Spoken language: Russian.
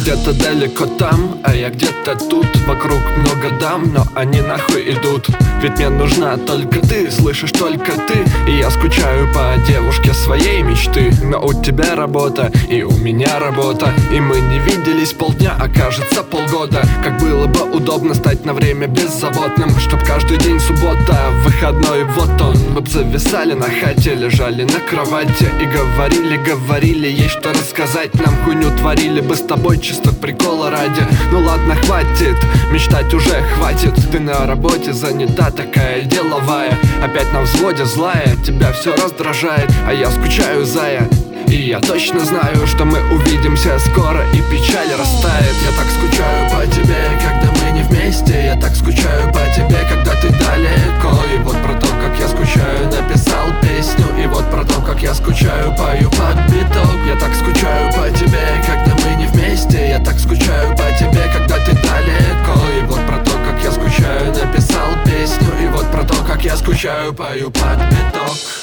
где-то далеко там, а я где-то тут. Вокруг много дам, но они нахуй идут. Ведь мне нужна только ты, слышишь, только ты. И я скучаю по девушке своей мечты. Но у тебя работа, и у меня работа. И мы не виделись полдня, а кажется полгода. Как было бы удобно стать на время беззаботным, чтоб каждый день суббота, выходной, вот он. Мы б зависали на хате, лежали на кровати и говорили, есть что рассказать. Нам хуйню творили бы с тобой чисто прикола ради. Ну ладно, хватит, мечтать уже хватит. Ты на работе занята, такая деловая. Опять на взводе злая, тебя все раздражает. А я скучаю, зая. И я точно знаю, что мы увидимся скоро, и печаль растает. Я так скучаю по тебе, когда мы не вместе. Я так скучаю по тебе, когда ты далеко. И вот про то, как я скучаю, написал песню. И вот про то, как я скучаю, пою под биток. Я так скучаю по тебе, когда мы не вместе. Я так скучаю по тебе, когда ты далеко. И вот про то, как я скучаю, написал песню. И вот про то, как я скучаю, пою под биток.